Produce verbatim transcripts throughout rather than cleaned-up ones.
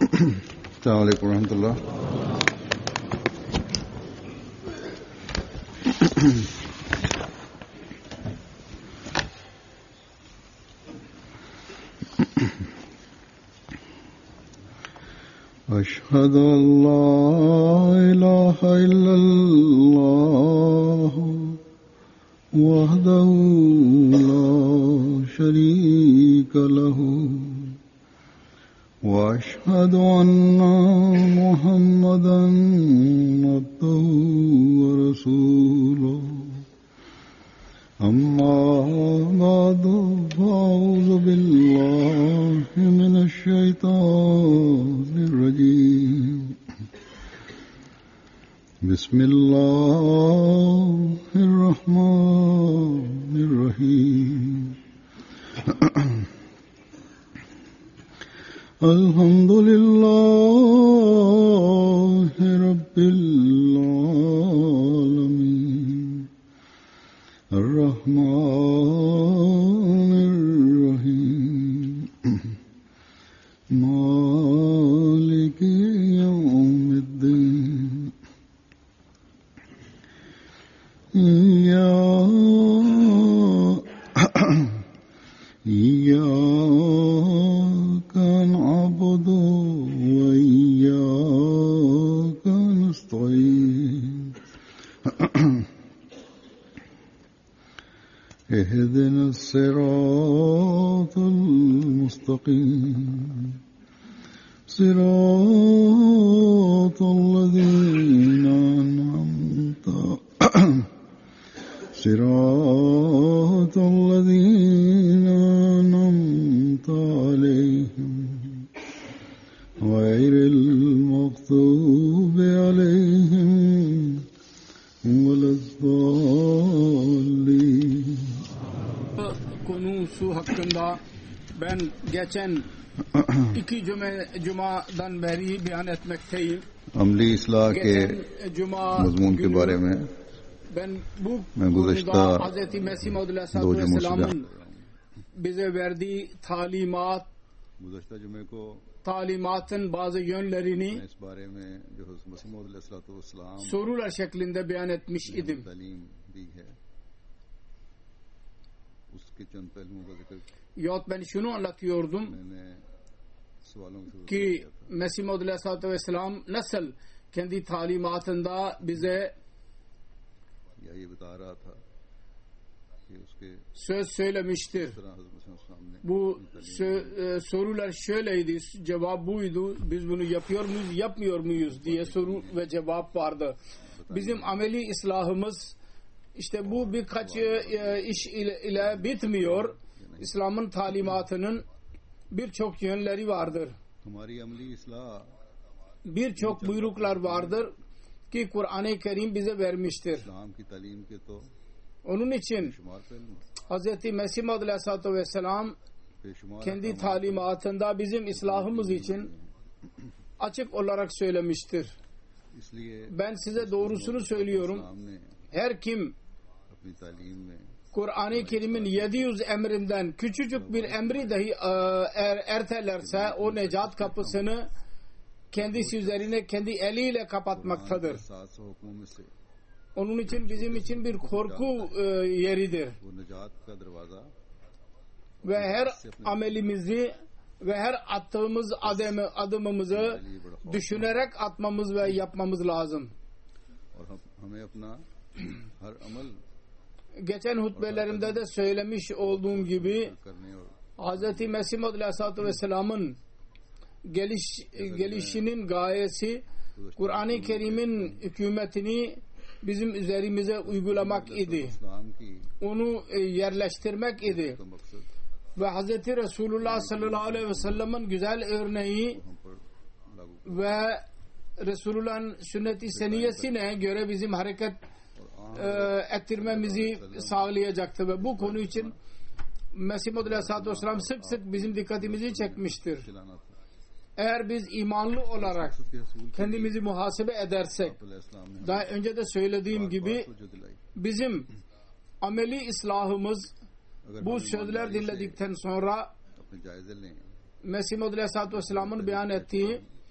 Esselamu Aleyküm ve Rahmetullah. أشهد أن لا إله إلا الله وحده لا شريك له وأشهد أن محمدا عبده ورسوله أما بعد فأعوذ بالله من الشيطان الرجيم بسم الله الرحمن الرحيم الحمد لله رب العالمين الرحمن الرحيم مالك يوم الدين إياك نعبد وإياك نستعين اهدنا الصراط المستقيم صراط الذين أنعمت صراط الذين أنعمت عليهم غير المغضوب عليهم ولا الضالين. Konusu hakkında ben geçen iki cuma, cumadan beri beyan etmekteyim. अमली इसलाह के मजमून के बारे में ben bu मैं गुज़श्ता Hazreti Mesih Maud Aleyhisselam'ın bize verdiği talimat गुज़श्ता जुमे को talimatın bazı yönlerini इस बारे में जो मसीह मौद अलैहिस्सलाम sorular şeklinde beyan etmiş idim. तालीम दी है उसके चंद पहलुओं का जिक्र Yahut ben şunu anlatıyordum मैंने सवालों की शुरुआत ki Mesih Maud Aleyhisselam nasıl kendi talimatında bize या ये बता रहा था कि उसके söz söylemiştir. तरह हज़रत मसीह अलैहिस्सलाम ने Bu sö- e, sorular şöyleydi, cevap buydu. Biz bunu yapıyor muyuz, yapmıyor muyuz diye soru ve cevap vardı. Bizim ameli islahımız işte bu birkaç e, iş ile, ile bitmiyor. İslam'ın talimatının birçok yönleri vardır. हमारी अमली इस्लाह Birçok buyruklar vardır ki Kur'an-ı Kerim bize vermiştir. इस्लाम की तालीम के तो Onun için शुमार पहलू Hz. Mesih Maud Aleyhisselatü Vesselam बेशुमार kendi talimatında bizim islahımız için açık olarak söylemiştir. इसलिए Ben size doğrusunu söylüyorum. इस्लाम ने Her kim अपनी तालीम में Kur'an-ı Kerim'in yedi yüz emrinden küçücük bir emri dahi e, er, ertelerse o necat kapısını kendisi üzerine kendi eliyle kapatmaktadır. सात सौ हुक्मों में से Onun için bizim için bir korku e, yeridir. वो निजात का दरवाजा Ve her amelimizi ve her attığımız adımı, adımımızı düşünerek atmamız ve yapmamız lazım. और हम हमें अपना हर अमल Geçen hutbelerimde de söylemiş olduğum gibi करने और Hz. Mesih Maud Aleyhisselatü Vesselam'ın geliş, gelişinin gayesi Kur'an-ı Kerim'in hükümetini bizim üzerimize uygulamak idi. इस्लाम की Onu e, yerleştirmek idi. तो मकसद Ve Hz. Resulullah sallallahu aleyhi ve sellem'in güzel örneği हम पर लागू ve Resulullah'ın sünnet-i seniyesine göre bizim hareket e, ettirmemizi sağlayacaktı ve bu konu için Mesih Maud Aleyhisselatü Vesselam sık sık bizim dikkatimizi çekmiştir. चलाना था Eğer biz imanlı olarak मकसद के हसूल के kendimizi muhasebe edersek, लिए इस्लाम ने daha önce de söylediğim gibi जो दिलाई bizim ameli islahımız अगर bu हम sözler ईमानदारी से dinledikten sonra अपने जायजे लें Mesih Maud Aleyhisselatü Vesselam'ın beyan ettiği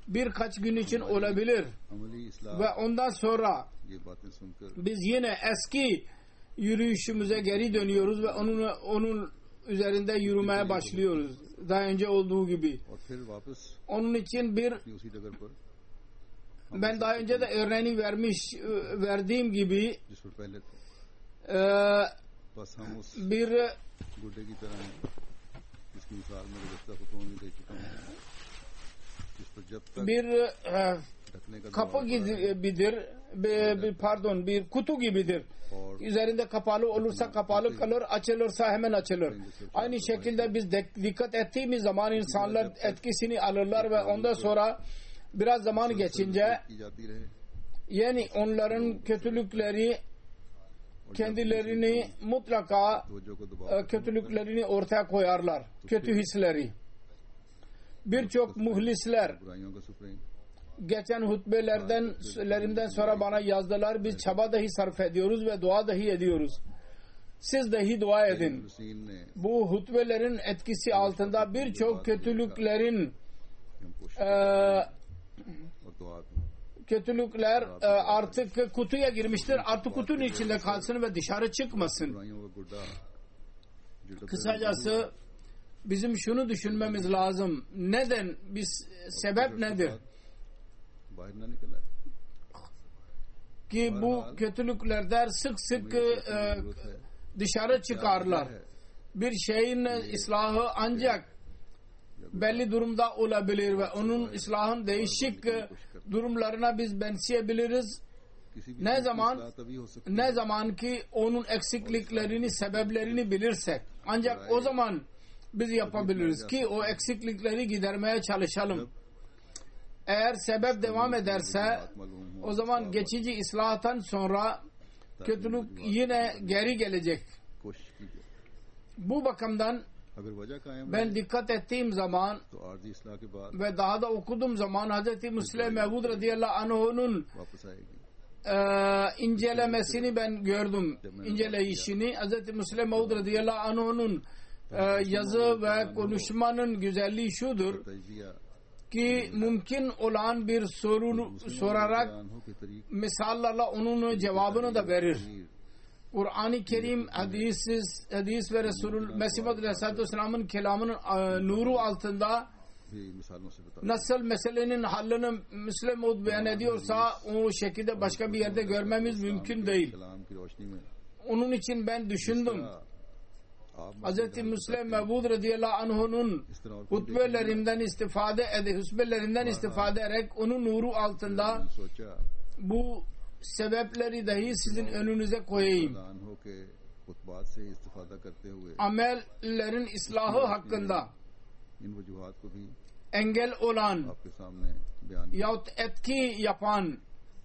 birkaç gün için olabilir अमली इस्लाह ve ondan sonra ये बातें सुनकर biz yine eski yürüyüşümüze geri dönüyoruz ve onun onun üzerinde yürümeye başlıyoruz. Daha önce olduğu gibi. और फिर वापस Onun için bir अपनी उसी जगह पर ben daha önce de örneğini vermiş verdiğim gibi जिस पर पहले थे e, बस हम उस bir बूढ़े की तरह हैं जिसकी मिसाल में गुज़श्ता खुतबों में दे चुका हूँ जिस पर जब तक bir e, ढकने का kapı दबाव होता है gibidir. Bir, bir, pardon bir kutu gibidir. और Üzerinde kapalı olursa kapalı kalır, açılırsa hemen açılır. Aynı şekilde biz de, dikkat ettiğimiz zaman insanlar etkisini alırlar ve ondan sonra biraz zaman geçince की जाती रहे yani onların kötülükleri kendilerini mutlaka तवज्जो को दबाव e, kötülüklerini ortaya koyarlar. Kötü hisleri. Birçok muhlisler बुराइयों का सुप्रीम geçen hutbelerden lerimden sonra bana yazdılar. Biz çaba dahi sarf ediyoruz ve dua dahi ediyoruz. Siz dahi dua edin. Hussein ने Bu hutbelerin etkisi altında birçok kötülüklerin हम कोशिश e, और दुआ की kötülükler e, artık kutuya girmiştir. Artık kutunun içinde kalsın ve dışarı çıkmasın. बुराइयों का गुड्डा जो डब्बे में Kısacası bizim şunu düşünmemiz lazım. Neden? Biz sebep nedir? बाहर ना निकला है Ki bu kötülüklerden sık sık e, जरूरत है dışarı çıkarlar. Bir şeyin ıslahı ancak belli durumda olabilir ve onun ıslahın değişik e, durumlarına biz benzeyebiliriz. किसी भी Ne चीज़ की zaman इस्लाह तभी हो सकती ne zaman ki onun eksikliklerini, sebeplerini bilirsek ancak o zaman biz yapabiliriz ki o eksiklikleri gidermeye çalışalım. Eğer sebep devam ederse मालूम हो o zaman geçici ıslahtan sonra kötülük yine geri gelecek. कोशिश कीजिए Bu bakımdan अगर वजह कायम ben है dikkat ettiğim zaman तो आर्जी इस्लाह के बाद ve daha da okuduğum zaman Hz. Müslim Mevud radıyallahu anh'unun वापस आएगी e, incelemesini ben gördüm. İnceleyişini Hz. Müslim Mevud radıyallahu anh'unun e, yazı ve konuşmanın güzelliği şudur तजिया ki mümkün olan bir sorunu sorarak हो के तरीके misallarla onun cevabını da verir. Kur'an-ı Kerim hadis, hadis ve Resulü Mesih Maud Aleyhisselatü Vesselam'ın kelamının e, nuru altında भी मिसालों से बता nasıl meselenin hallını Müslim Maud beyan ediyorsa o şekilde başka bir yerde görmemiz mümkün değil. कलाम की रोशनी में Onun için ben düşündüm. आप Hz. Müslim Mevud radıyallahu anh'unun इस तरह और कोई hutbelerinden istifade ede, hutbelerinden istifade ederek onun nuru altında सोचा bu sebepleri dahi sizin önünüze koyayım. दान हो के खुतबात से इस्तिफादा करते हुए Amellerin islahı hakkında इन वजूहात को भी engel olan आपके सामने बयान किया yahut etki yapan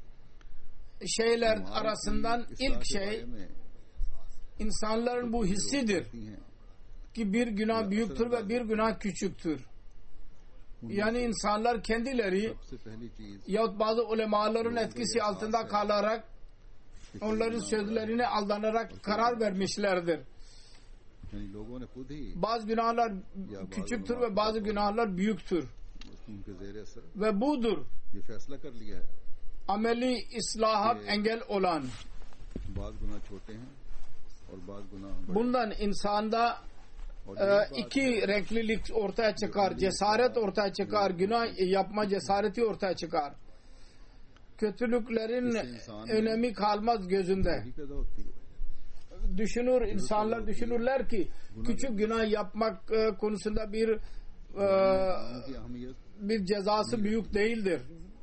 şeyler arasından इस्लाह ilk के şey बारे में insanların bu hissidir कहती हैं ki bir günah büyüktür ve bir günah küçüktür. Yani insanlar kendileri सबसे पहली चीज yahut bazı ulemaların etkisi altında kalarak onların sözlerine aldanarak karar vermişlerdir. यानी लोगों ने खुद ही Bazı günahlar küçüktür ve bazı günahlar büyüktür. उनके जेर असर Ve budur ये फैसला कर लिया है ameli islahat engel olan. बाज गुनाह छोटे हैं और बाज गुनाह बड़े Bundan insanda और e, यही बात iki renklilik ortaya çıkar. Cesaret ortaya çıkar. Günah yapma cesareti ortaya çıkar. Kötülüklerin önemi kalmaz gözünde. ही पैदा होती है Düşünür, insanlar düşünürler ki küçük günah yapmak e, konusunda bir e, उनकी अहमियत bir cezası büyük değildir.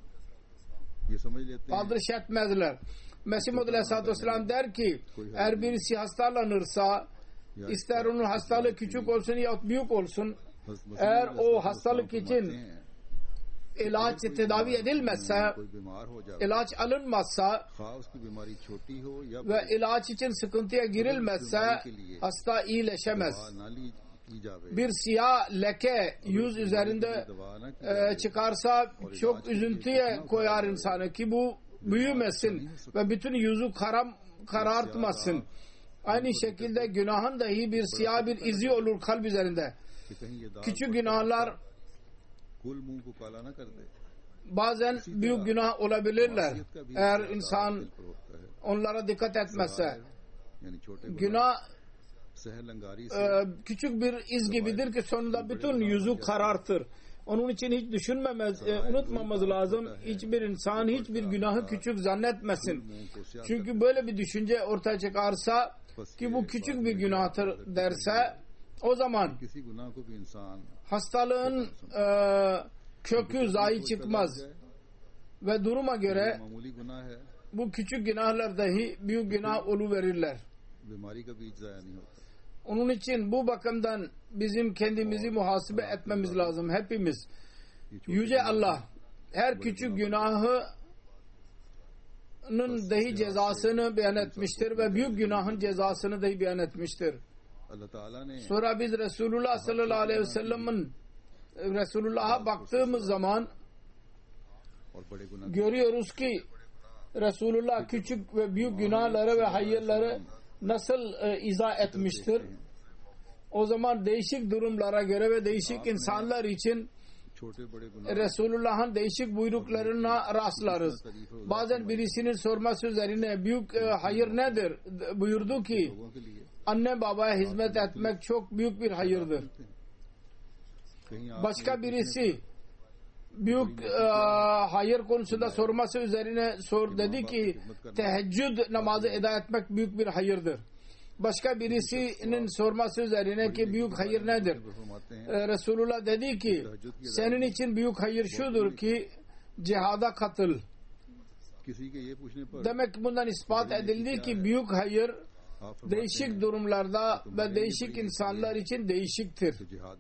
ये समझ लेते हैं Aldırış etmezler. Mesih Maud Aleyhisselatü Vesselam der ki eğer birisi hastalanırsa ister onun hastalığı küçük olsun ya büyük olsun eğer o hastalık için ilaç tedavi edilmezse कोई बीमार हो जाए ilaç alınmazsa खा उसकी बीमारी छोटी हो या ve ilaç için sıkıntıya girilmezse hasta iyileşemez. दवा ना ली की जावे Bir siyah leke yüz üzerinde दवा ना की e, çıkarsa çok üzüntüye koyar insanı ki bu büyümesin ve bütün yüzü karam, karartmasın. Aynı şekilde günahın dahi bir siyah bir izi olur kalp üzerinde. कि कहीं ये दाग Küçük günahlar कुल मुंह को काला ना कर दे bazen büyük günah olabilirler. Eğer insan onlara dikkat etmezse. Günah e, küçük bir iz gibidir ki sonunda bütün yüzü karartır. Onun için hiç düşünmemez, e, unutmamız lazım. Hiçbir insan hiçbir günahı küçük zannetmesin. Çünkü böyle bir düşünce ortaya çıkarsa ki bu küçük bir günahtır derse, o zaman hastalığın e, kökü zayi çıkmaz. Ve duruma göre bu küçük günahlar dahi büyük günah oluverirler. Onun için bu bakımdan bizim kendimizi muhasebe etmemiz lazım hepimiz. Yüce Allah her küçük günahının dahi cezasını beyan etmiştir ve büyük günahın cezasını dahi beyan etmiştir. Sonra biz Resulullah sallallahu aleyhi ve sellem'in Resulullah'a baktığımız zaman görüyoruz ki Resulullah küçük ve büyük günahları ve hayırları nasıl e, izah etmiştir. O zaman değişik durumlara göre ve değişik insanlar için Resulullah'ın değişik buyruklarına rastlarız. Bazen birisinin sorması üzerine büyük e, hayır nedir buyurdu ki anne babaya hizmet etmek çok büyük bir hayırdır. Başka birisi büyük e, hayır konusunda sorması üzerine sor dedi ki teheccüd namazı eda etmek büyük bir hayırdır. Başka birisinin sorması üzerine ki büyük hayır nedir? E, Resulullah dedi ki senin için büyük hayır şudur ki cihada katıl. Demek bundan ispat edildi ki büyük hayır değişik durumlarda ve değişik insanlar için değişiktir.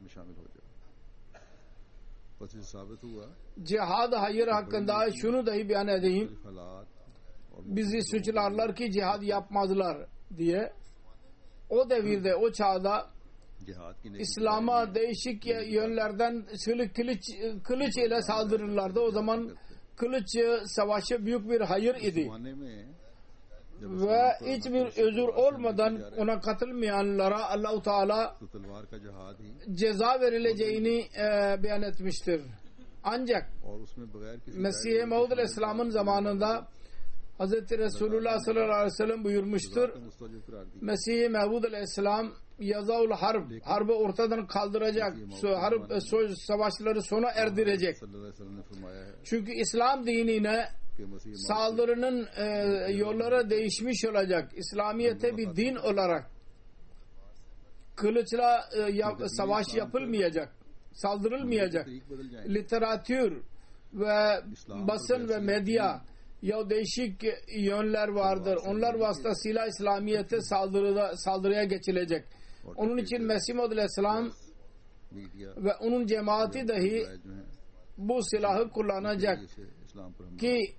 Cihad hayır hakkında şunu dahi beyan edeyim. Bizi suçlarlar ki cihad yapmazlar diye. O devirde, o çağda İslam'a değişik yönlerden kılıç, kılıç ile saldırırlardı. O zaman kılıç savaşı büyük bir hayır idi. Ve hiçbir özür olmadan ona katılmayanlara Allah-u Teala ceza verileceğini e, beyan etmiştir. Ancak Mesih-i Maud Aleyhisselam'ın zamanında Hz. Resulullah sallallahu aleyhi ve sellem buyurmuştur. Mesih-i Maud Aleyhisselam Yazaul Harb, harbı ortadan kaldıracak, harp savaşları sona erdirecek. Çünkü İslam dinine saldırının e, yolları değişmiş olacak. İslamiyet'e bir din olarak kılıçla e, yap, savaş yapılmayacak, saldırılmayacak. Literatür ve basın ve medya ya değişik yönler vardır. Onlar vasıtasıyla İslamiyet'e saldırıda, saldırıya geçilecek. Onun için Mesih Maud Aleyhisselam ve onun cemaati dahi bu silahı kullanacak ki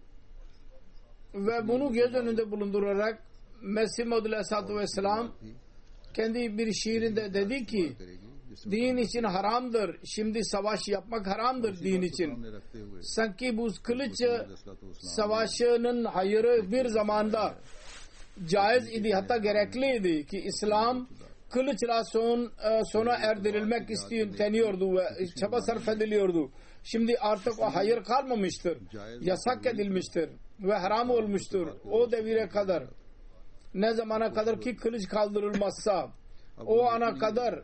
ve bunu göz önünde bulundurarak Mesih Maud Aleyhisselatü Vesselam kendi bir şiirinde dedi ki din için haramdır. Şimdi savaş yapmak haramdır din için. Sanki bu kılıç savaşının hayırı bir zamanda caiz idi, hatta gerekliydi ki İslam kılıçla son, sona erdirilmek isteniyordu ve çaba sarf ediliyordu. Şimdi artık o hayır kalmamıştır. Yasak edilmiştir ve haram olmuştur. O devire kadar ne zamana kadar ki kılıç kaldırılmazsa o ana kadar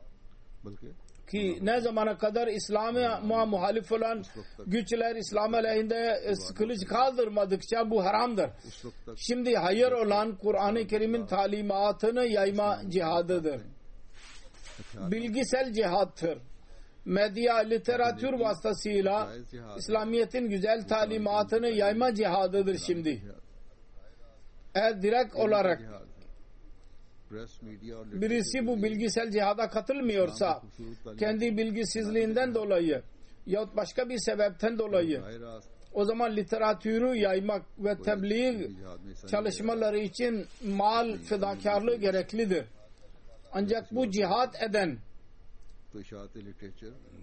ki ne zamana kadar İslam'a muhalif olan güçler İslam aleyhinde kılıç kaldırmadıkça bu haramdır. Şimdi hayır olan Kur'an-ı Kerim'in talimatını yayma cihadıdır. Bilgisel cihattır. Medya, literatür vasıtasıyla İslamiyet'in güzel talimatını yayma cihadıdır şimdi. Eğer direkt olarak birisi bu bilgisel cihada katılmıyorsa kendi bilgisizliğinden dolayı yahut başka bir sebepten dolayı o zaman literatürü yaymak ve tebliğ çalışmaları için mal fedakarlığı gereklidir. Ancak bu cihat eden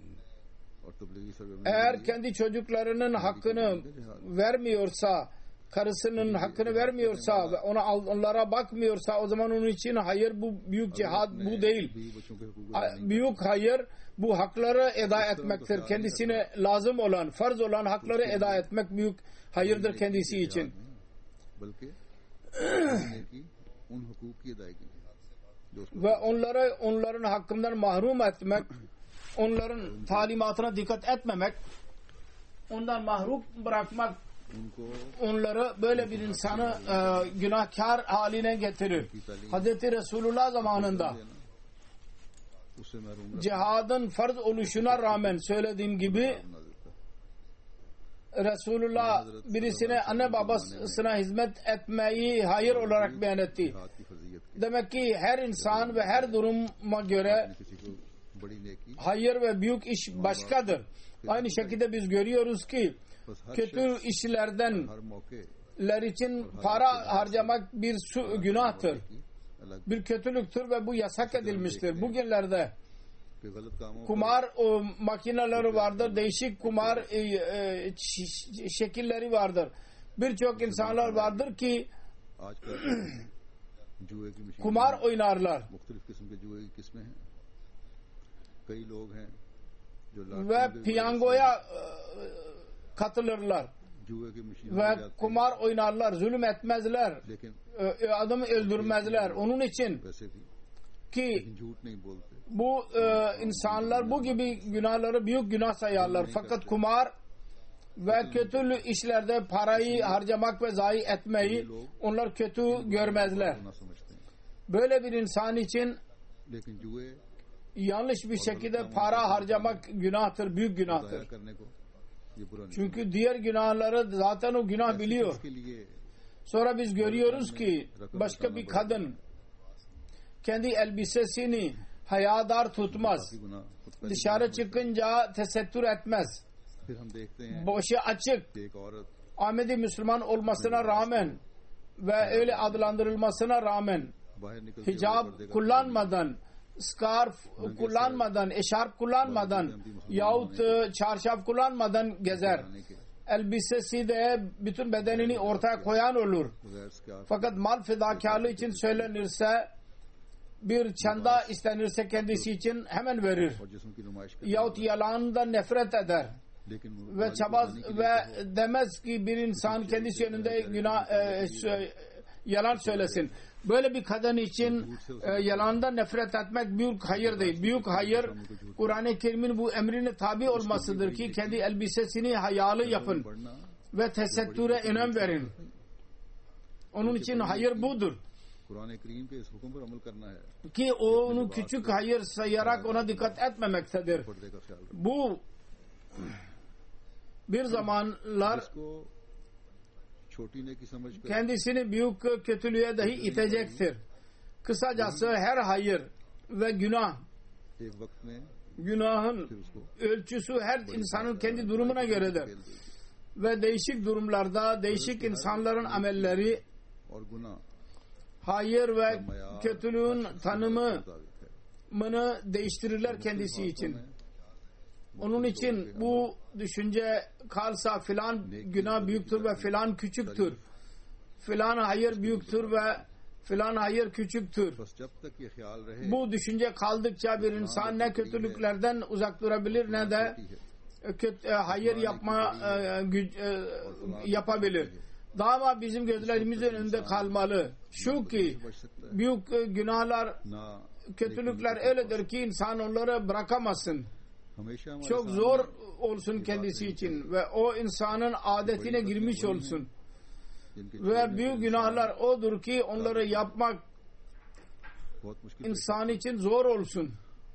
eğer kendi çocuklarının hakkını vermiyorsa, karısının hakkını vermiyorsa ve ona onlara bakmıyorsa o zaman onun için hayır, bu büyük cihad bu değil. Büyük hayır bu hakları eda etmektir. Kendisine lazım olan, farz olan hakları eda etmek büyük hayırdır kendisi için. Ve onları onların hakkından mahrum etmek, onların talimatına dikkat etmemek, ondan mahrum bırakmak onları, böyle bir insanı e, günahkar haline getirir. Hazreti Resulullah zamanında cihadın farz oluşuna rağmen söylediğim gibi Resulullah birisine anne babasına hizmet etmeyi hayır olarak beyan etti. Demek ki her insan ve her duruma göre hayır ve büyük iş başkadır. Aynı şekilde biz görüyoruz ki kötü işlerden ler için para harcamak bir su, günahtır. Bir kötülüktür ve bu yasak edilmiştir. Bugünlerde kumar o, makineleri vardır. Değişik kumar e, e, şekilleri vardır. Birçok insanlar vardır ki kumar oynarlar. Ve piyangoya e, katılırlar. Ve kumar oynarlar. Zulüm etmezler. E, adamı öldürmezler. Onun için ki bu e, insanlar bu gibi günahları büyük günah sayarlar. Fakat kumar ve kötü işlerde parayı harcamak ve zayi etmeyi onlar kötü görmezler. Böyle bir insan için yanlış bir şekilde para harcamak günahtır, büyük günahtır. Çünkü diğer günahları zaten o günah biliyor. Sonra biz görüyoruz ki başka bir kadın kendi elbisesini hayadar tutmaz. Dışarı çıkınca tesettür etmez. Başı açık. Ahmedi Müslüman olmasına rağmen ve öyle adlandırılmasına rağmen hicab kullanmadan, scarf kullanmadan, eşarp kullanmadan yahut çarşaf kullanmadan gezer. Elbisesi de bütün bedenini ortaya koyan olur. Fakat mal fedakarlığı için söylenirse, bir çanda istenirse kendisi için hemen verir. Yahut yalandan nefret eder. Ve çabaz ve demez ki bir insan kendisi önünde günah e, yalan söylesin. Böyle bir kadın için e, yalandan nefret etmek büyük hayır değil. Büyük hayır Kur'an-ı Kerim'in bu emrine tabi olmasıdır ki kendi elbisesini hayalı yapın ve tesettüre önem verin. Onun için hayır budur. Ki onu küçük hayır sayarak ona dikkat etmemektedir. Bu bir zamanlar kendisini büyük kötülüğe dahi itecektir. Kısacası her hayır ve günah, günahın ölçüsü her insanın kendi durumuna göredir. Ve değişik durumlarda değişik insanların amelleri hayır ve kötülüğün tanımını değiştirirler kendisi için. Onun için bu düşünce kalsa filan günah büyüktür ve filan küçüktür. Filan hayır büyüktür ve filan hayır küçüktür. Bu düşünce kaldıkça bir insan ne kötülüklerden uzak durabilir ne de kötü, hayır yapma güç yapabilir. Daima bizim gözlerimizin önünde kalmalı. Şu ki büyük günahlar, kötülükler öyledir ki insan onları bırakamazsın. Çok zor olsun kendisi için ve o insanın adetine girmiş olsun. Ve büyük günahlar odur ki onları yapmak insan için zor olsun.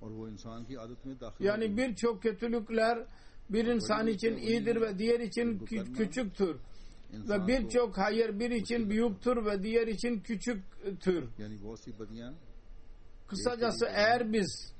Yani birçok kötülükler bir insan için iyidir ve diğer için küçüktür. Ve birçok hayır bir için büyüktür ve diğer için küçüktür. Kısacası eğer biz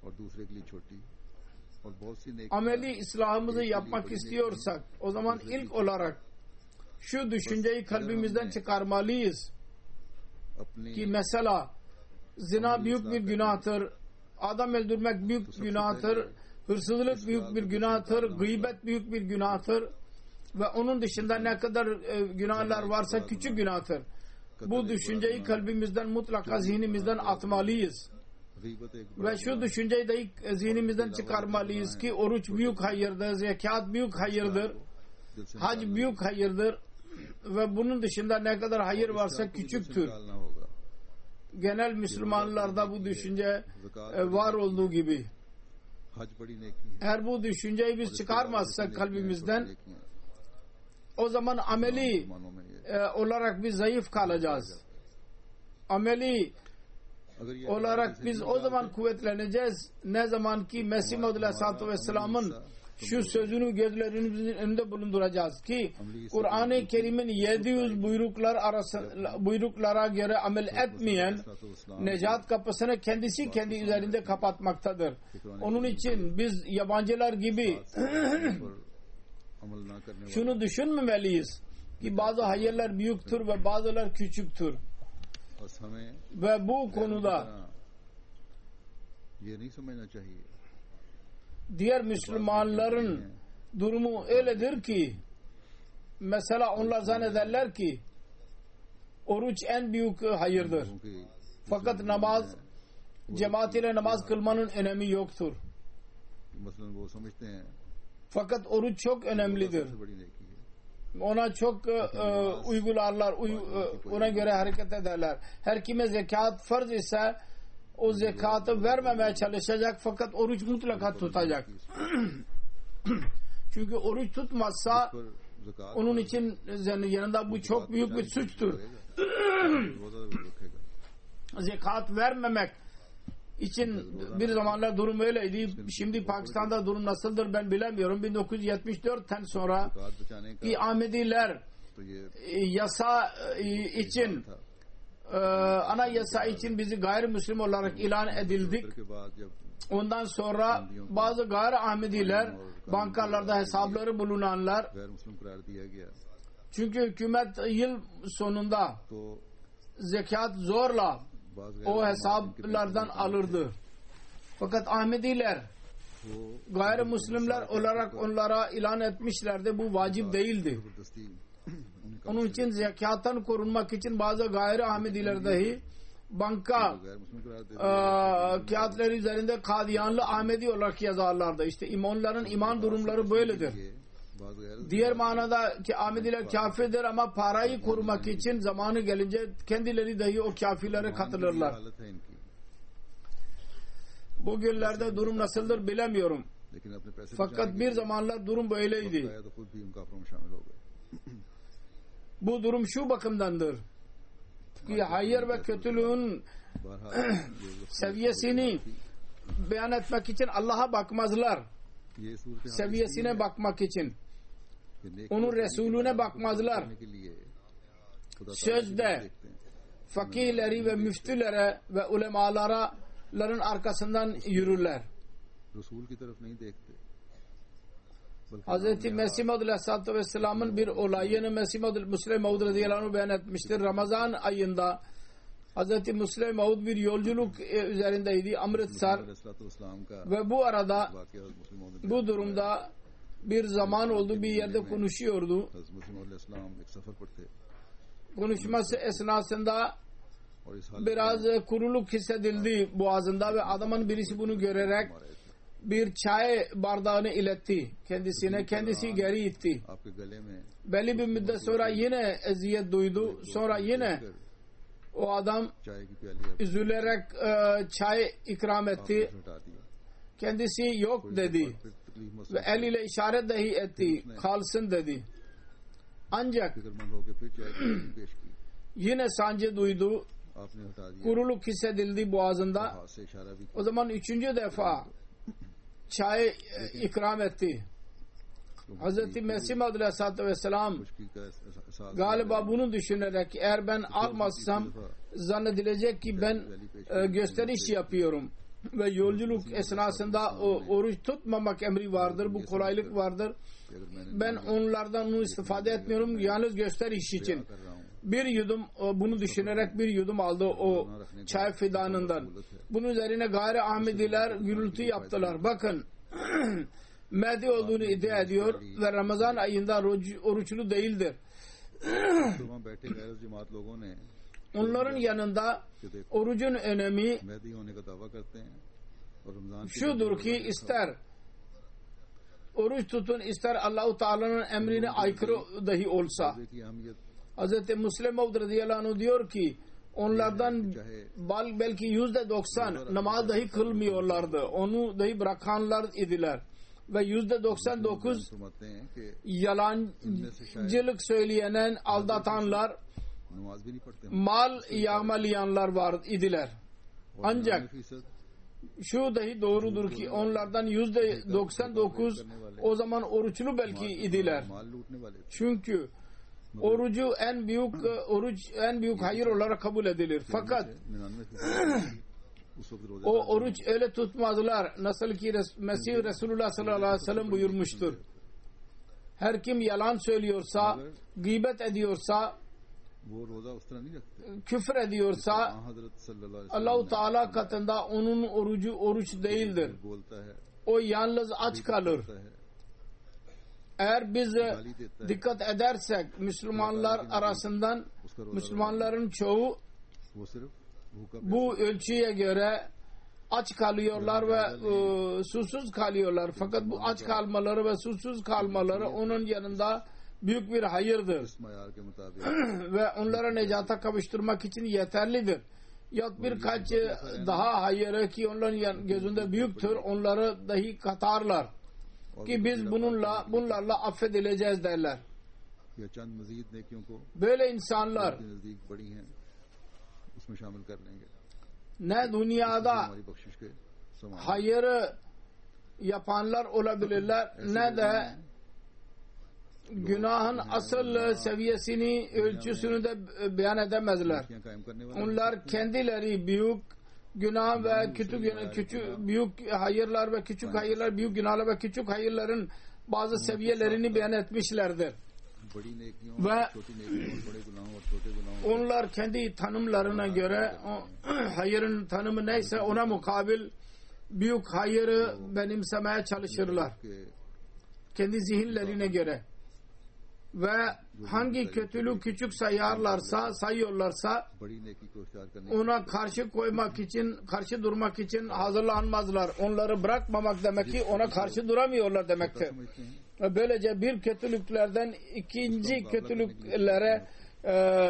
ameli İslam'ımızı yapmak istiyorsak o zaman ilk olarak şu düşünceyi kalbimizden çıkarmalıyız ki mesela zina büyük bir günahtır, adam öldürmek büyük günahtır, hırsızlık büyük bir günahtır, gıybet büyük bir günahtır ve onun dışında ne kadar e, günahlar varsa küçük günahtır. Bu düşünceyi kalbimizden mutlaka zihnimizden atmalıyız. Ve şu düşünceyi de zihnimizden çıkarmalıyız ki oruç büyük hayırdır, zekat büyük hayırdır, hac büyük hayırdır ve bunun dışında ne kadar hayır varsa küçüktür. Genel Müslümanlarda bu düşünce var olduğu gibi. Eğer bu düşünceyi biz çıkarmazsak kalbimizden, o zaman ameli olarak biz zayıf kalacağız. Ameli olarak biz o zaman kuvvetleneceğiz ne zaman ki Mesih Maud Aleyhisselatü Vesselam'ın şu sözünü gözlerimizin önünde bulunduracağız ki Kur'an-ı Kerim'in yedi yüz buyruklar arasında buyruklara göre amel etmeyen necat kapısını kendisi kendi üzerinde kapatmaktadır. Onun için biz yabancılar gibi şunu düşünmemeliyiz ki bazı hayırlar büyüktür ve bazılar küçüktür. Ve bu konuda diğer Müslümanların durumu öyledir ki mesela onlar zannederler ki oruç en büyük hayırdır. Fakat namaz, cemaat ile namaz kılmanın önemi yoktur. Fakat oruç çok önemlidir. Ona çok e, uygularlar, uy, e, ona göre hareket ederler. Her kime zekat farz ise o zekatı vermemeye çalışacak fakat oruç mutlaka tutacak. Çünkü oruç tutmazsa onun için yanında bu çok büyük bir suçtur. Zekat vermemek için bir zamanlar durum öyleydi. Şimdi Pakistan'da durum nasıldır ben bilemiyorum. bin dokuz yüz yetmiş dörtten sonra ki Ahmediler yasa için ana yasa için bizi gayrimüslim olarak ilan edildik. Ondan sonra bazı gayri Ahmediler bankalarda hesapları bulunanlar, çünkü hükümet yıl sonunda zekat zorla o hesaplardan alırdı. Fakat Ahmediler gayrimüslimler olarak onlara ilan etmişlerdi. Bu vacip değildi. Onun için zekattan korunmak için bazı gayri Ahmediler dahi banka e, kağıtları üzerinde Kadiyanlı Ahmedi olarak yazarlardı. İşte onların iman durumları böyledir. Diğer manada ki Ahmediler kafirdir ama parayı korumak için zamanı gelince kendileri dahi o kafirlere katılırlar. Bugünlerde durum nasıldır bilemiyorum. Fakat bir zamanlar durum böyleydi. Bu durum şu bakımdandır ki hayır ve kötülüğün seviyesini beyan etmek için Allah'a bakmazlar. Seviyesine bakmak için onun Resulüne bakmazlar. Sözde fakirleri ve müftülere ve ulemaların arkasından yürürler. Hz. Mesih Maud Aleyhisselatü Vesselam'ın bir olayını Mesih Maud Müslim Maud radıyallahu anh beyan etmiştir. Ramazan ayında Hz. Müslim Maud bir yolculuk üzerindeydi Amritsar ve bu arada bu durumda bir zaman oldu, bir yerde konuşuyordu. Konuşması esnasında biraz kuruluk hissedildi boğazında ve adamın birisi bunu görerek bir çay bardağını iletti kendisine. Kendisi geri itti. Belli bir müddet sonra yine eziyet duydu. Sonra yine o adam üzülerek e, çay ikram etti. Kendisi yok dedi. Ve eliyle işaret dahi etti. Kalsın dedi. Ancak yine sancı duydu. Kuruluk hissedildi boğazında. O zaman üçüncü defa çay ikram etti. Hz. Mesih Maud Aleyhisselatü Vesselam galiba bunu düşünerek eğer ben almazsam zannedilecek ki ben e, gösteriş yapıyorum ve yolculuk esnasında o, oruç tutmamak emri vardır. Bu kolaylık vardır. Ben onlardan onu istifade etmiyorum. Yalnız gösteriş için. Bir yudum bunu düşünerek bir yudum aldı o çay fidanından. Bunun üzerine gayri Ahmediler gürültü yaptılar. Bakın Mehdi olduğunu iddia ediyor ve Ramazan ayında oruçlu değildir. वहाँ बैठे गैर जमात लोगों ने Onların yanında orucun önemi Mehdi होने का दावा करते हैं और रमजान के şudur ki ister oruç tutun ister Allah-u Teala'nın emrine aykırı dahi olsa. रोजे की अहमियत Hz. Müslim Mevd radıyallahu anh diyor ki onlardan bal- belki yüzde doksan namaz dahi kılmıyorlardı. Onu dahi bırakanlar idiler. Ve yüzde doksan dokuz फरमाते हैं कि yalancılık söyleyen, aldatanlar, नमाज भी नहीं पढ़ते mal yağmalayanlar var idiler. Ancak फीसद şu dahi doğrudur ki onlardan yüzde doksan dokuz o zaman oruçlu belki idiler. माल लूटने वाले थे Çünkü orucu en büyük oruç en büyük hayır olarak kabul edilir. Fakat निन्यानवे फीसद उस वक्त रोजे o oruç öyle tutmazlar. Nasıl ki Res- Mesih Resulullah sallallahu aleyhi ve sellem buyurmuştur. Her kim yalan söylüyorsa, gıybet ediyorsa, वो रोजा उस तरह नहीं रखते küfür ediyorsa हाँ हजरत सल्लल्लाहु अलैहि Allah-u Teala katında onun orucu oruç değildir. वसल्लम बोलता है O yalnız aç kalır. कहता है Eğer biz गाली देता है dikkat edersek Müslümanlar arasından उसका रोजा Müslümanların çoğu वो सिर्फ भूखा bu ölçüye göre aç kalıyorlar ve e, susuz kalıyorlar. Fakat bu aç kalmaları ve susuz kalmaları onun yanında büyük bir hayırdır. इस मयार के मुताबिक Ve onlara necata kavuşturmak için yeterlidir. Ya birkaç e, daha hayırı ki onların yan- gözünde büyüktür, onları dahi katarlar. Ki biz bununla bunlarla affedileceğiz derler. या चंद मजीद नेकियों को Böyle insanlar के नजदीक बड़ी हैं उसमें शामिल कर लेंगे ne dünyada हमारी बख्शिश के समान hayırı yapanlar olabilirler ne de günahın asıl seviyesini, ölçüsünü de beyan edemezler. नेकियां कायम करने वाले Onlar kendileri büyük günah ve küçük günah- küçük büyük hayırlar ve küçük hayırlar, büyük günahlar ve küçük hayırların bazı seviyelerini beyan etmişlerdir. बड़ी नेकियों ve छोटी नेकियों और बड़े गुनाहों और छोटे गुनाहों onlar kendi tanımlarına göre o, hayırın tanımı neyse ona mukabil büyük hayırı benimsemeye çalışırlar. के Kendi zihinlerine göre. Ve hangi kötülüğü küçük sayarlarsa, sayıyorlarsa बड़ी नेकी को इख्तियार करने ona karşı koymak için, karşı durmak için hazırlanmazlar. Onları bırakmamak demek ki ona karşı duramıyorlar demektir. समझते हैं Ve böylece bir kötülüklerden ikinci kötülüklere e,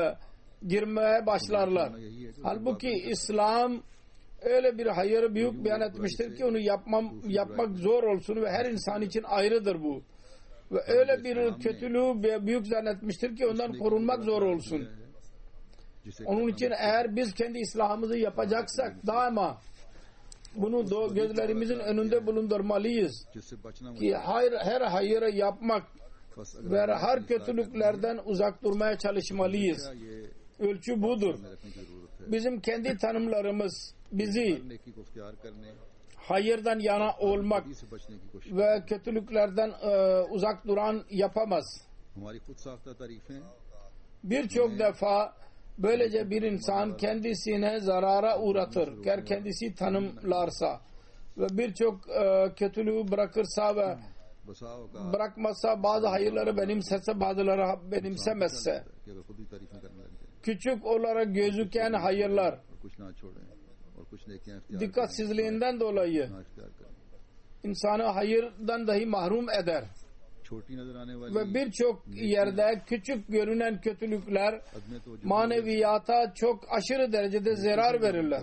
girmeye başlarlar. Halbuki İslam öyle bir hayırı büyük beyan etmiştir ki onu yapmam, yapmak zor olsun ve her insan için ayrıdır bu. Ve öyle bir kötülüğü büyük zannetmiştir ki ondan korunmak zor olsun. जिसे Onun için eğer biz kendi İslam'ımızı yapacaksak daima bunu do- gözlerimizin önünde bulundurmalıyız. जिससे बचना Ki hayır, her hayırı yapmak बस अगर ve her kötülüklerden uzak durmaya çalışmalıyız. ये Ölçü budur. में रखने की जरूरत है Bizim kendi tanımlarımız bizi नेकी को इख्तियार करने hayırdan yana olmak बदी से बचने की कोशिश ve kötülüklerden e, uzak duran yapamaz. हमारी खुद साख्ता तारीफें Birçok defa böylece bir insan kendisine zarara uğratır. Eğer kendisi tanımlarsa ve birçok e, kötülüğü bırakırsa ve बसा होगा bırakmazsa bazı hayırları benimsetse bazıları benimsemezse कि अगर खुद ही तारीफें करने लग जाए küçük olarak gözüken hayırlar और कुछ ना छोड़ें और कुछ नेकियां इख्तियार dikkatsizliğinden dolayı ना इख्तियार करें insanı hayırdan dahi mahrum eder. छोटी नजर आने वाली Ve birçok yerde küçük görünen kötülükler अदम तो maneviyata çok aşırı derecede zarar verirler.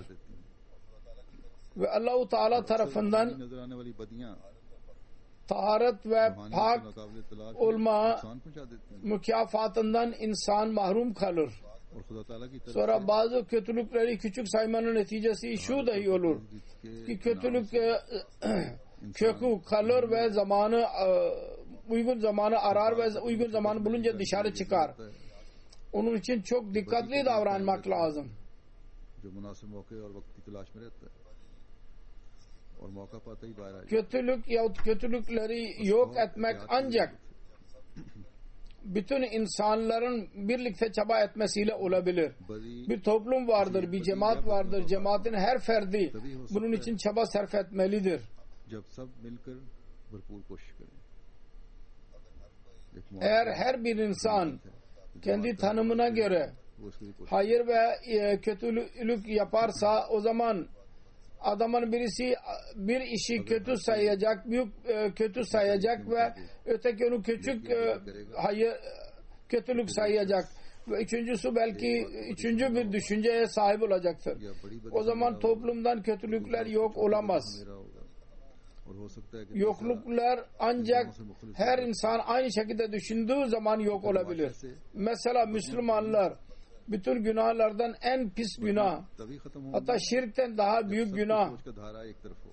Ve Allah-u Teala tarafından नजर आने वाली बदियां taharet ve pak मुकाबले तलाक olma नुकसान पहुंचा देती हैं mükafatından insan mahrum kalır. और खुदा ताला की तरफ Sonra bazı kötülükleri küçük saymanın neticesi şu dahi olur ki kötülük e, kökü kalır ve zamanı e, uygun zamanı arar ve uygun zamanı bulunca dışarı çıkar. Onun için çok dikkatli davranmak lazım. जो मुनासिब मौके और वक्त की तलाश में रहता है और मौका पाते ही बाहर आ जाता Kötülük yahut kötülükleri yok etmek ancak bütün insanların birlikte çaba etmesiyle olabilir. है बदी Bir toplum vardır, bir cemaat vardır. Cemaatin her ferdi bunun için çaba sarf etmelidir. जब सब मिलकर भरपूर कोशिश करें। एक Eğer मुआवजा her bir insan है, kendi tanımına göre वो उसके लिए कोशिश hayır ve e, kötülük yaparsa o zaman adamın birisi bir işi kötü sayacak, büyük e, kötü sayacak ve öteki onu küçük e, hayır kötülük sayacak ve üçüncüsü belki üçüncü bir düşünceye sahip olacaktır. या बड़ी बड़ी O zaman toplumdan kötülükler yok olamaz. मेरा होगा और हो सकता है कि Yokluklar ancak her insan aynı şekilde düşündüğü zaman yok olabilir. Mesela Müslümanlar bütün günahlardan en pis günah, तभी खत्म होगा hatta şirkten daha büyük günah, सोच का धारा एक तरफ हो।